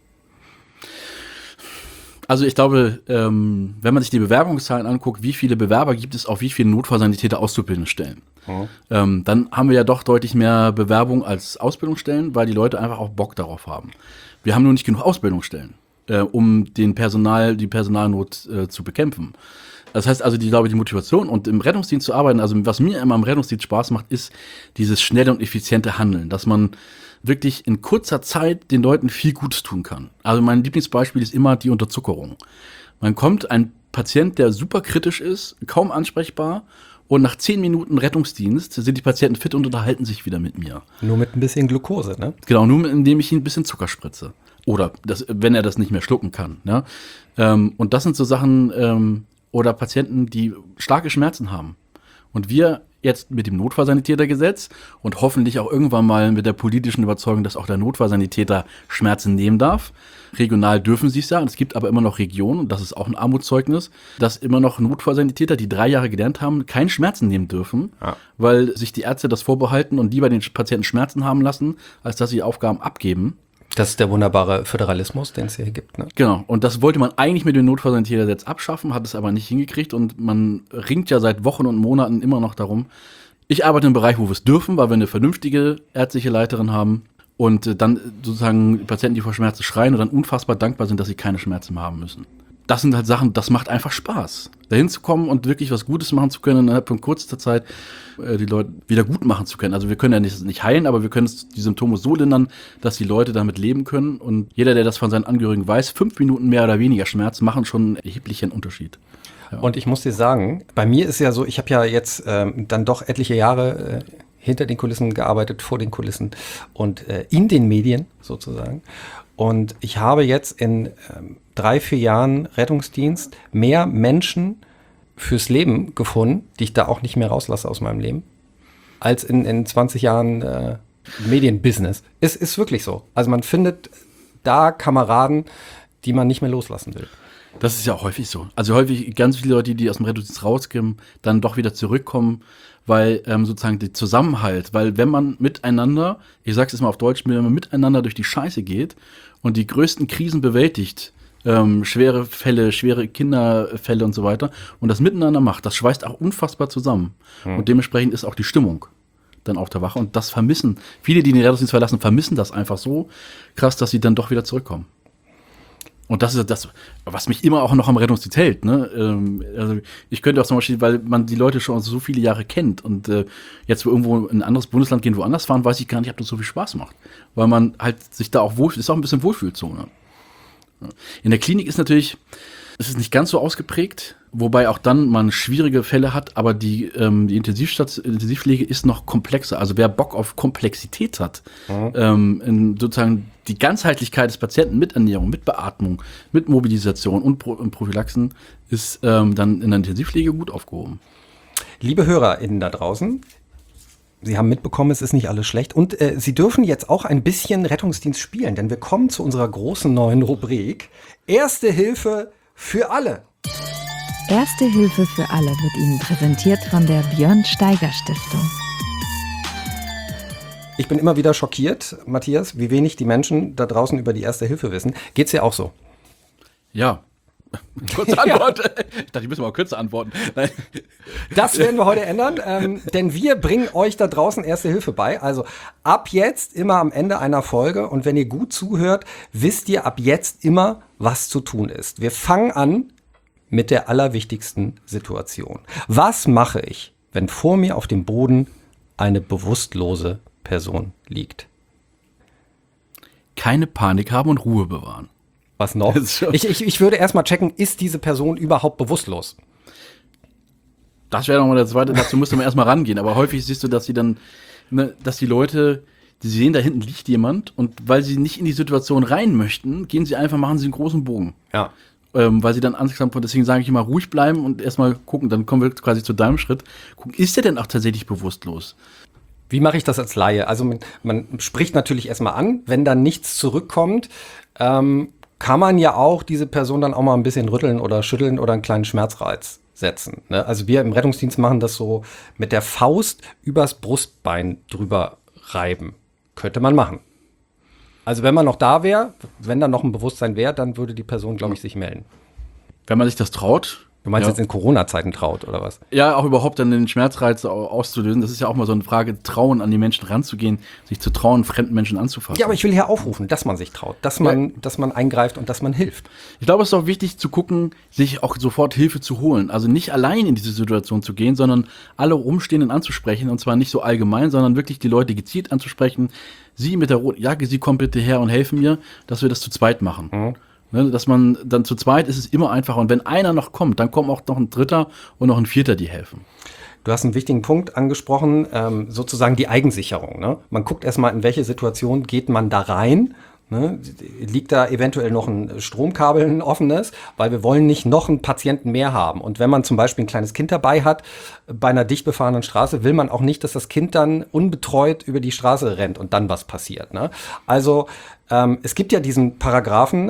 Also ich glaube, wenn man sich die Bewerbungszahlen anguckt, wie viele Bewerber gibt es auf wie viele Notfallsanitäter Auszubildungsstellen, dann haben wir ja doch deutlich mehr Bewerbung als Ausbildungsstellen, weil die Leute einfach auch Bock darauf haben. Wir haben nur nicht genug Ausbildungsstellen, um die Personalnot zu bekämpfen. Das heißt also, die Motivation und im Rettungsdienst zu arbeiten, also was mir immer im Rettungsdienst Spaß macht, ist dieses schnelle und effiziente Handeln, dass man wirklich in kurzer Zeit den Leuten viel Gutes tun kann. Also mein Lieblingsbeispiel ist immer die Unterzuckerung. Man kommt, ein Patient, der super kritisch ist, kaum ansprechbar und nach 10 Minuten Rettungsdienst sind die Patienten fit und unterhalten sich wieder mit mir. Nur mit ein bisschen Glucose, ne? Genau, nur indem ich ihm ein bisschen Zucker spritze. Oder wenn er das nicht mehr schlucken kann. Ne? Und das sind so Sachen, oder Patienten, die starke Schmerzen haben. Und wir jetzt mit dem Notfallsanitätergesetz und hoffentlich auch irgendwann mal mit der politischen Überzeugung, dass auch der Notfallsanitäter Schmerzen nehmen darf. Regional dürfen sie es ja, es gibt aber immer noch Regionen, und das ist auch ein Armutszeugnis, dass immer noch Notfallsanitäter, die 3 Jahre gelernt haben, keine Schmerzen nehmen dürfen, weil sich die Ärzte das vorbehalten und lieber den Patienten Schmerzen haben lassen, als dass sie Aufgaben abgeben. Das ist der wunderbare Föderalismus, den es hier gibt, ne? Genau, und das wollte man eigentlich mit dem Notfallsanitätergesetz abschaffen, hat es aber nicht hingekriegt und man ringt ja seit Wochen und Monaten immer noch darum. Ich arbeite im Bereich, wo wir es dürfen, weil wir eine vernünftige ärztliche Leiterin haben und dann sozusagen Patienten, die vor Schmerzen schreien und dann unfassbar dankbar sind, dass sie keine Schmerzen mehr haben müssen. Das sind halt Sachen, das macht einfach Spaß, dahin zu kommen und wirklich was Gutes machen zu können und innerhalb von kurzer Zeit die Leute wieder gut machen zu können. Also wir können ja nicht heilen, aber wir können die Symptome so lindern, dass die Leute damit leben können. Und jeder, der das von seinen Angehörigen weiß, 5 Minuten mehr oder weniger Schmerz machen schon einen erheblichen Unterschied. Ja. Und ich muss dir sagen, bei mir ist ja so, ich habe ja jetzt dann doch etliche Jahre hinter den Kulissen gearbeitet, vor den Kulissen und in den Medien sozusagen. Und ich habe jetzt in 3-4 Jahren Rettungsdienst mehr Menschen fürs Leben gefunden, die ich da auch nicht mehr rauslasse aus meinem Leben, als in 20 Jahren Medienbusiness. Es ist wirklich so. Also man findet da Kameraden, die man nicht mehr loslassen will. Das ist ja auch häufig so. Also häufig ganz viele Leute, die aus dem Rettungsdienst rauskommen, dann doch wieder zurückkommen, weil sozusagen der Zusammenhalt, weil wenn man miteinander, ich sag's jetzt mal auf Deutsch, wenn man miteinander durch die Scheiße geht und die größten Krisen bewältigt, schwere Fälle, schwere Kinderfälle und so weiter, und das miteinander macht, das schweißt auch unfassbar zusammen. Und dementsprechend ist auch die Stimmung dann auf der Wache. Und das vermissen, viele, die den Rettungsdienst verlassen, vermissen das einfach so krass, dass sie dann doch wieder zurückkommen. Und das ist das, was mich immer auch noch am Rettungsdienst hält. Ne? Also ich könnte auch zum Beispiel, weil man die Leute schon so viele Jahre kennt und jetzt irgendwo in ein anderes Bundesland gehen, woanders fahren, weiß ich gar nicht, ob das so viel Spaß macht. Weil man halt sich da auch wohlfühlt, ist auch ein bisschen Wohlfühlzone. In der Klinik ist natürlich, es ist nicht ganz so ausgeprägt, wobei auch dann man schwierige Fälle hat, aber die Intensivpflege ist noch komplexer. Also wer Bock auf Komplexität hat, sozusagen die Ganzheitlichkeit des Patienten mit Ernährung, mit Beatmung, mit Mobilisation und Prophylaxen ist dann in der Intensivpflege gut aufgehoben. Liebe HörerInnen da draußen, Sie haben mitbekommen, es ist nicht alles schlecht. Und Sie dürfen jetzt auch ein bisschen Rettungsdienst spielen, denn wir kommen zu unserer großen neuen Rubrik Erste Hilfe für alle. Erste Hilfe für alle wird Ihnen präsentiert von der Björn Steiger Stiftung. Ich bin immer wieder schockiert, Matthias, wie wenig die Menschen da draußen über die Erste Hilfe wissen. Geht's dir auch so? Ja. Kurze Antwort. Ich dachte, ich müsste mal kürzer antworten. Nein. Das werden wir heute ändern, denn wir bringen euch da draußen Erste Hilfe bei. Also ab jetzt immer am Ende einer Folge und wenn ihr gut zuhört, wisst ihr ab jetzt immer, was zu tun ist. Wir fangen an mit der allerwichtigsten Situation. Was mache ich, wenn vor mir auf dem Boden eine bewusstlose Person liegt? Keine Panik haben und Ruhe bewahren. Was noch? Ich würde erstmal checken, ist diese Person überhaupt bewusstlos? Das wäre nochmal der zweite, dazu müsste man erstmal rangehen. Aber häufig siehst du, dass sie dann, dass die Leute, die sehen, da hinten liegt jemand und weil sie nicht in die Situation rein möchten, gehen sie einfach, machen sie einen großen Bogen. Ja. Weil sie dann Angst haben, deswegen sage ich immer, ruhig bleiben und erstmal gucken, dann kommen wir quasi zu deinem Schritt. Gucken, ist der denn auch tatsächlich bewusstlos? Wie mache ich das als Laie? Also man spricht natürlich erstmal an, wenn dann nichts zurückkommt, kann man ja auch diese Person dann auch mal ein bisschen rütteln oder schütteln oder einen kleinen Schmerzreiz setzen. Ne? Also wir im Rettungsdienst machen das so mit der Faust übers Brustbein drüber reiben. Könnte man machen. Also wenn man noch da wäre, wenn da noch ein Bewusstsein wäre, dann würde die Person, glaube ich, sich melden. Wenn man sich das traut. Du meinst jetzt in Corona-Zeiten traut, oder was? Ja, auch überhaupt dann den Schmerzreiz auszulösen. Das ist ja auch mal so eine Frage, Trauen an die Menschen ranzugehen, sich zu trauen, fremden Menschen anzufassen. Ja, aber ich will hier aufrufen, dass man sich traut, dass man eingreift und dass man hilft. Ich glaube, es ist auch wichtig zu gucken, sich auch sofort Hilfe zu holen. Also nicht allein in diese Situation zu gehen, sondern alle Umstehenden anzusprechen. Und zwar nicht so allgemein, sondern wirklich die Leute gezielt anzusprechen. Sie mit der roten Jacke, Sie kommen bitte her und helfen mir, dass wir das zu zweit machen. Mhm. Ne, dass man dann zu zweit ist es immer einfacher. Und wenn einer noch kommt, dann kommen auch noch ein dritter und noch ein vierter, die helfen. Du hast einen wichtigen Punkt angesprochen, sozusagen die Eigensicherung. Ne? Man guckt erstmal, in welche Situation geht man da rein. Ne? Liegt da eventuell noch ein Stromkabel, ein offenes, weil wir wollen nicht noch einen Patienten mehr haben. Und wenn man zum Beispiel ein kleines Kind dabei hat, bei einer dicht befahrenen Straße, will man auch nicht, dass das Kind dann unbetreut über die Straße rennt und dann was passiert. Ne? Also es gibt ja diesen Paragraphen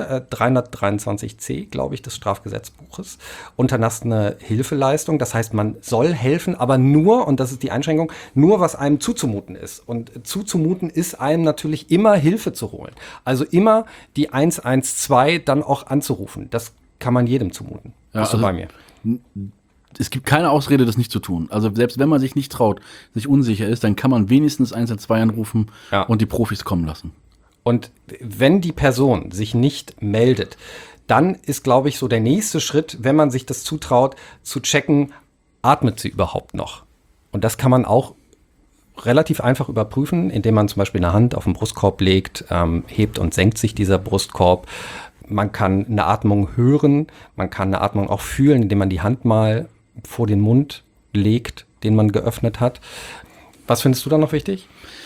323c, glaube ich, des Strafgesetzbuches, unterlassene Hilfeleistung. Das heißt, man soll helfen, aber nur, und das ist die Einschränkung, nur was einem zuzumuten ist. Und zuzumuten ist einem natürlich immer Hilfe zu holen. Also immer die 112 dann auch anzurufen. Das kann man jedem zumuten. Ja, bist du bei mir? Es gibt keine Ausrede, das nicht zu tun. Also selbst wenn man sich nicht traut, sich unsicher ist, dann kann man wenigstens 112 anrufen und die Profis kommen lassen. Und wenn die Person sich nicht meldet, dann ist, glaube ich, so der nächste Schritt, wenn man sich das zutraut, zu checken, atmet sie überhaupt noch? Und das kann man auch relativ einfach überprüfen, indem man zum Beispiel eine Hand auf den Brustkorb legt, hebt und senkt sich dieser Brustkorb. Man kann eine Atmung hören, man kann eine Atmung auch fühlen, indem man die Hand mal vor den Mund legt, den man geöffnet hat. Was findest du da noch wichtig?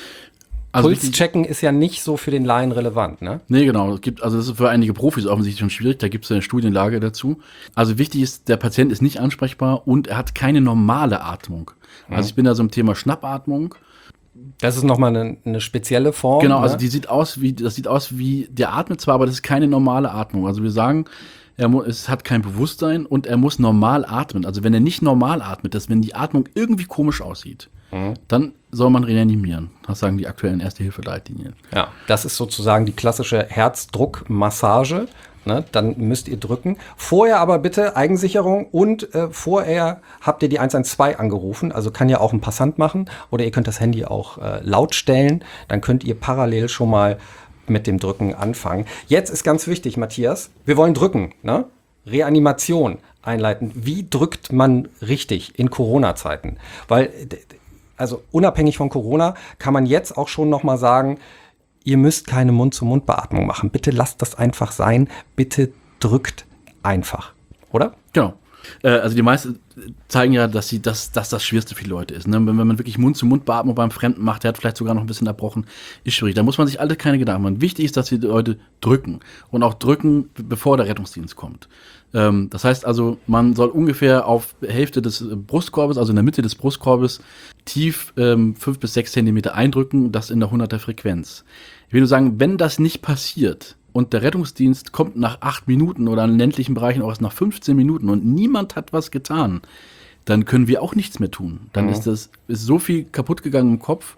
Also Pulschecken ist ja nicht so für den Laien relevant, ne? Nee, genau. Das ist für einige Profis offensichtlich schon schwierig. Da gibt es eine Studienlage dazu. Also wichtig ist, der Patient ist nicht ansprechbar und er hat keine normale Atmung. Also ich bin da so im Thema Schnappatmung. Das ist nochmal eine spezielle Form. Genau, also das sieht aus wie, der atmet zwar, aber das ist keine normale Atmung. Also wir sagen, es hat kein Bewusstsein und er muss normal atmen. Also wenn er nicht normal atmet, wenn die Atmung irgendwie komisch aussieht, dann soll man reanimieren. Das sagen die aktuellen Erste-Hilfe-Leitlinien. Ja, das ist sozusagen die klassische Herzdruckmassage. Ne? Dann müsst ihr drücken. Vorher aber bitte Eigensicherung und vorher habt ihr die 112 angerufen. Also kann ja auch ein Passant machen oder ihr könnt das Handy auch laut stellen. Dann könnt ihr parallel schon mal mit dem Drücken anfangen. Jetzt ist ganz wichtig, Matthias, wir wollen drücken, ne? Reanimation einleiten. Wie drückt man richtig in Corona-Zeiten? Weil, also unabhängig von Corona, kann man jetzt auch schon noch mal sagen, ihr müsst keine Mund-zu-Mund-Beatmung machen. Bitte lasst das einfach sein. Bitte drückt einfach, oder? Genau. Also die meisten zeigen ja, dass das Schwierigste für die Leute ist. Ne? Wenn man wirklich Mund-zu-Mund-Beatmung beim Fremden macht, der hat vielleicht sogar noch ein bisschen erbrochen, ist schwierig. Da muss man sich alle keine Gedanken machen. Wichtig ist, dass die Leute drücken. Und auch drücken, bevor der Rettungsdienst kommt. Das heißt also, man soll ungefähr auf Hälfte des Brustkorbes, also in der Mitte des Brustkorbes, tief 5 bis 6 Zentimeter eindrücken, das in der 100er Frequenz. Ich will nur sagen, wenn das nicht passiert, und der Rettungsdienst kommt nach 8 Minuten oder in ländlichen Bereichen auch erst nach 15 Minuten und niemand hat was getan, dann können wir auch nichts mehr tun. Dann ist so viel kaputt gegangen im Kopf,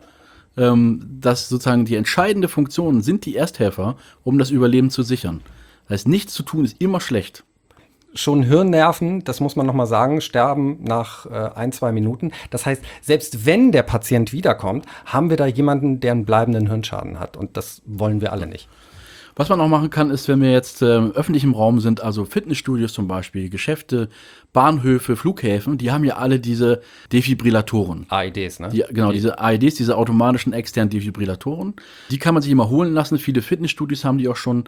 dass sozusagen die entscheidende Funktion sind die Ersthelfer, um das Überleben zu sichern. Das heißt, nichts zu tun ist immer schlecht. Schon Hirnnerven, das muss man nochmal sagen, sterben nach 1-2 Minuten. Das heißt, selbst wenn der Patient wiederkommt, haben wir da jemanden, der einen bleibenden Hirnschaden hat. Und das wollen wir alle nicht. Was man auch machen kann, ist, wenn wir jetzt öffentlich im Raum sind, also Fitnessstudios zum Beispiel, Geschäfte, Bahnhöfe, Flughäfen, die haben ja alle diese Defibrillatoren. AEDs, ne? Diese AEDs, diese automatischen externen Defibrillatoren. Die kann man sich immer holen lassen. Viele Fitnessstudios haben die auch schon,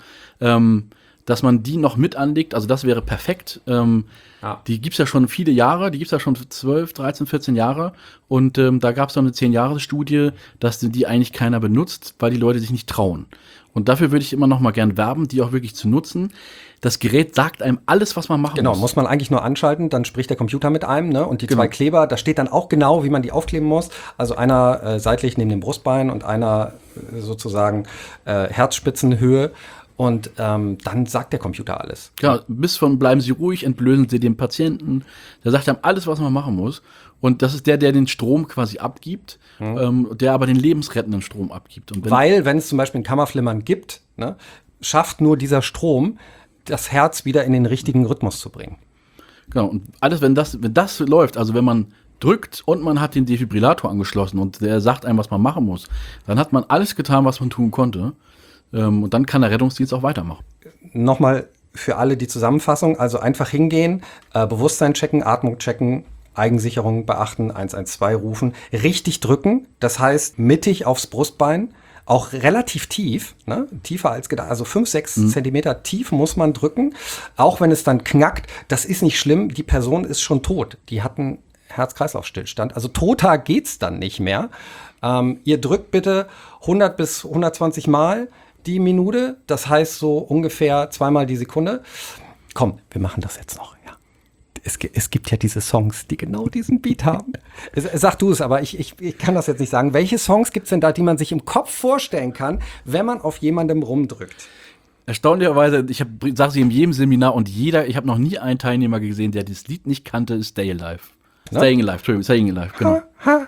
dass man die noch mit anlegt. Also das wäre perfekt. Die gibt es ja schon viele Jahre, die gibt es ja schon 12, 13, 14 Jahre. Und da gab es dann eine 10-Jahres-Studie, dass die eigentlich keiner benutzt, weil die Leute sich nicht trauen. Und dafür würde ich immer noch mal gern werben, die auch wirklich zu nutzen. Das Gerät sagt einem alles, was man machen muss. Genau, muss man eigentlich nur anschalten, dann spricht der Computer mit einem, ne? Und die 2 Kleber, da steht dann auch genau, wie man die aufkleben muss. Also einer seitlich neben dem Brustbein und einer sozusagen Herzspitzenhöhe. Und dann sagt der Computer alles. Ja, bis von bleiben Sie ruhig, entblößen Sie den Patienten. Der sagt einem alles, was man machen muss. Und das ist der den Strom quasi abgibt, der aber den lebensrettenden Strom abgibt. Und weil, wenn es zum Beispiel ein Kammerflimmern gibt, ne, schafft nur dieser Strom, das Herz wieder in den richtigen Rhythmus zu bringen. Genau, und alles, wenn das läuft, also wenn man drückt und man hat den Defibrillator angeschlossen und der sagt einem, was man machen muss, dann hat man alles getan, was man tun konnte. Und dann kann der Rettungsdienst auch weitermachen. Nochmal für alle die Zusammenfassung, also einfach hingehen, Bewusstsein checken, Atmung checken, Eigensicherung beachten, 112 rufen, richtig drücken, das heißt mittig aufs Brustbein, auch relativ tief, ne? Tiefer als gedacht, also 5-6 Zentimeter tief muss man drücken, auch wenn es dann knackt, das ist nicht schlimm, die Person ist schon tot, die hat einen Herz-Kreislauf-Stillstand, also toter geht's dann nicht mehr. Ihr drückt bitte 100 bis 120 Mal die Minute, das heißt so ungefähr 2-mal die Sekunde. Komm, wir machen das jetzt noch, ja. Es gibt ja diese Songs, die genau diesen Beat haben. Sag du es, aber ich kann das jetzt nicht sagen. Welche Songs gibt es denn da, die man sich im Kopf vorstellen kann, wenn man auf jemandem rumdrückt? Erstaunlicherweise, ich sage sie in jedem Seminar und ich habe noch nie einen Teilnehmer gesehen, der dieses Lied nicht kannte, ist Stay Alive. Staying Alive, genau.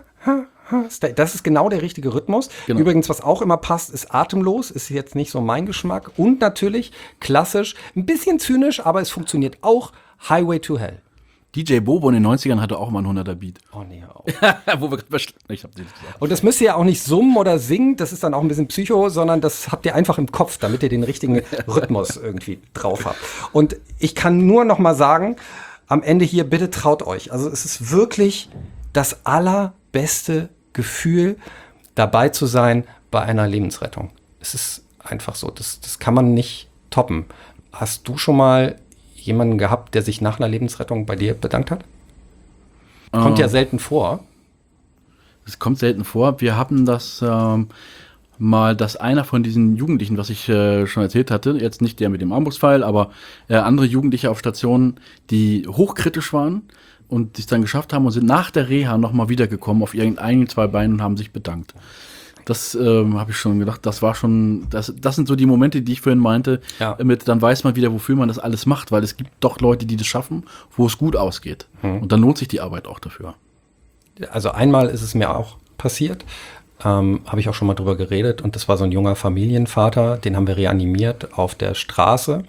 Das ist genau der richtige Rhythmus. Genau. Übrigens, was auch immer passt, ist atemlos. Ist jetzt nicht so mein Geschmack. Und natürlich klassisch, ein bisschen zynisch, aber es funktioniert auch. Highway to Hell. DJ Bobo in den 90ern hatte auch mal einen 100er Beat. Oh nee, auch. Ich hab den gesagt. Und das müsst ihr ja auch nicht summen oder singen, das ist dann auch ein bisschen Psycho, sondern das habt ihr einfach im Kopf, damit ihr den richtigen Rhythmus irgendwie drauf habt. Und ich kann nur noch mal sagen, am Ende hier, bitte traut euch. Also es ist wirklich das allerbeste Gefühl, dabei zu sein bei einer Lebensrettung. Es ist einfach so, das kann man nicht toppen. Hast du schon mal jemanden gehabt, der sich nach einer Lebensrettung bei dir bedankt hat? Kommt ja selten vor. Es kommt selten vor. Wir hatten das mal, dass einer von diesen Jugendlichen, was ich schon erzählt hatte, jetzt nicht der mit dem Armbrustpfeil, aber andere Jugendliche auf Stationen, die hochkritisch waren und es dann geschafft haben und sind nach der Reha nochmal wiedergekommen auf ihren 2 Beinen und haben sich bedankt. Das habe ich schon gedacht, das sind so die Momente, die ich vorhin meinte, dann weiß man wieder, wofür man das alles macht, weil es gibt doch Leute, die das schaffen, wo es gut ausgeht. Und dann lohnt sich die Arbeit auch dafür. Also einmal ist es mir auch passiert, habe ich auch schon mal drüber geredet, und das war so ein junger Familienvater, den haben wir reanimiert auf der Straße,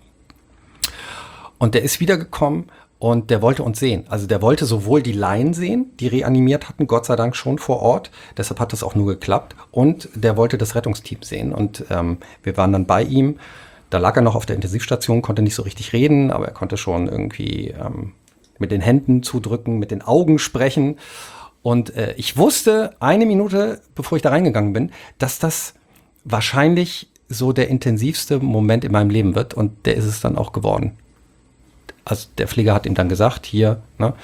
und der ist wiedergekommen. Und der wollte uns sehen. Also der wollte sowohl die Laien sehen, die reanimiert hatten, Gott sei Dank schon vor Ort. Deshalb hat das auch nur geklappt. Und der wollte das Rettungsteam sehen. Und wir waren dann bei ihm. Da lag er noch auf der Intensivstation, konnte nicht so richtig reden, aber er konnte schon irgendwie mit den Händen zudrücken, mit den Augen sprechen. Und ich wusste 1 Minute, bevor ich da reingegangen bin, dass das wahrscheinlich so der intensivste Moment in meinem Leben wird. Und der ist es dann auch geworden. Also der Pfleger hat ihm dann gesagt, hier, ne,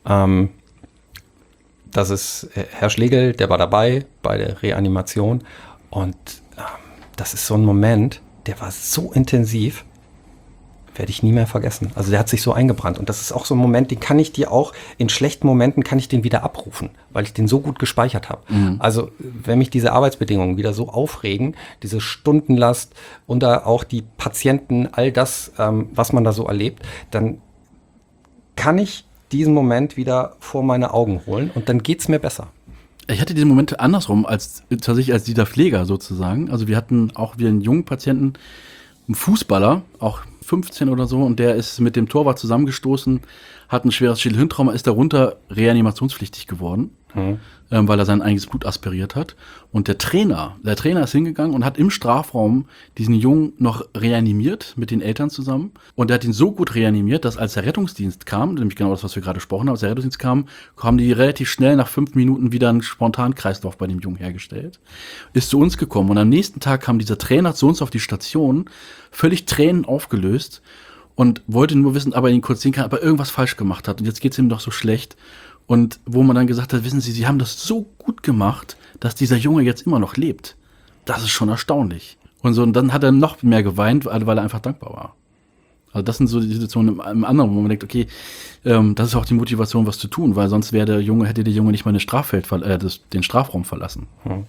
das ist Herr Schlegel, der war dabei bei der Reanimation. Und das ist so ein Moment, der war so intensiv. werde ich nie mehr vergessen. Also der hat sich so eingebrannt. Und das ist auch so ein Moment, den kann ich dir auch, in schlechten Momenten kann ich den wieder abrufen, weil ich den so gut gespeichert habe. Also wenn mich diese Arbeitsbedingungen wieder so aufregen, diese Stundenlast und da auch die Patienten, all das, was man da so erlebt, dann kann ich diesen Moment wieder vor meine Augen holen und dann geht's mir besser. Ich hatte diesen Moment andersrum, tatsächlich als dieser Pfleger sozusagen. Also wir hatten auch wieder einen jungen Patienten, einen Fußballer, auch 15 oder so, und der ist mit dem Torwart zusammengestoßen, hat ein schweres Schädelhirntrauma, ist darunter reanimationspflichtig geworden, weil er sein eigenes Blut aspiriert hat. Und der Trainer ist hingegangen und hat im Strafraum diesen Jungen noch reanimiert mit den Eltern zusammen. Und er hat ihn so gut reanimiert, dass als der Rettungsdienst kam, nämlich genau das, was wir gerade gesprochen haben, als der Rettungsdienst kam, haben die relativ schnell nach 5 Minuten wieder einen Spontankreislauf bei dem Jungen hergestellt. Ist zu uns gekommen und am nächsten Tag kam dieser Trainer zu uns auf die Station, völlig Tränen aufgelöst und wollte nur wissen, ob er ihn kurz sehen kann, ob er irgendwas falsch gemacht hat. Und jetzt geht es ihm doch so schlecht. Und wo man dann gesagt hat, wissen Sie, Sie haben das so gut gemacht, dass dieser Junge jetzt immer noch lebt. Das ist schon erstaunlich. Und so, und dann hat er noch mehr geweint, weil er einfach dankbar war. Also das sind so die Situationen im anderen, wo man denkt, okay, das ist auch die Motivation, was zu tun, weil sonst hätte der Junge nicht mal den Strafraum verlassen.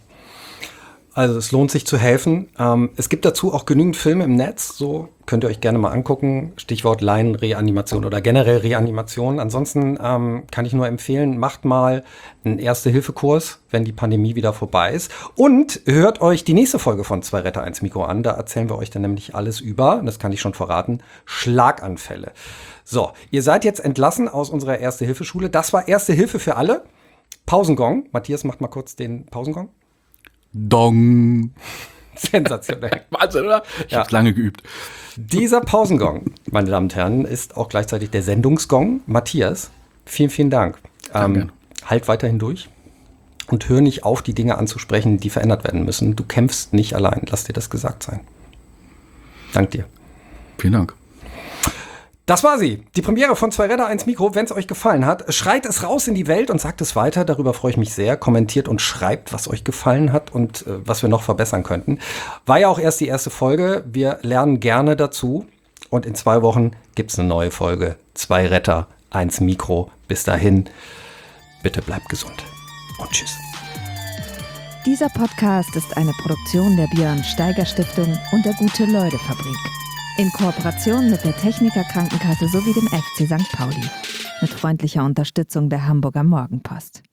Also es lohnt sich zu helfen. Es gibt dazu auch genügend Filme im Netz, so könnt ihr euch gerne mal angucken. Stichwort Laienreanimation oder generell Reanimation. Ansonsten kann ich nur empfehlen, macht mal einen Erste-Hilfe-Kurs, wenn die Pandemie wieder vorbei ist. Und hört euch die nächste Folge von 2 Retter 1 Mikro an. Da erzählen wir euch dann nämlich alles über, das kann ich schon verraten, Schlaganfälle. So, ihr seid jetzt entlassen aus unserer Erste-Hilfe-Schule. Das war Erste Hilfe für alle. Pausengong. Matthias macht mal kurz den Pausengong. Dong. Sensationell. Wahnsinn, oder? Ich hab's lange geübt. Dieser Pausengong, meine Damen und Herren, ist auch gleichzeitig der Sendungsgong. Matthias, vielen, vielen Dank. Halt weiterhin durch und hör nicht auf, die Dinge anzusprechen, die verändert werden müssen. Du kämpfst nicht allein. Lass dir das gesagt sein. Dank dir. Vielen Dank. Das war sie, die Premiere von 2 Retter 1 Mikro. Wenn es euch gefallen hat, schreit es raus in die Welt und sagt es weiter. Darüber freue ich mich sehr. Kommentiert und schreibt, was euch gefallen hat und was wir noch verbessern könnten. War ja auch erst die erste Folge. Wir lernen gerne dazu. Und in 2 Wochen gibt es eine neue Folge. 2 Retter 1 Mikro. Bis dahin, bitte bleibt gesund und tschüss. Dieser Podcast ist eine Produktion der Björn Steiger Stiftung und der Gute-Leute-Fabrik. In Kooperation mit der Techniker Krankenkasse sowie dem FC St. Pauli. Mit freundlicher Unterstützung der Hamburger Morgenpost.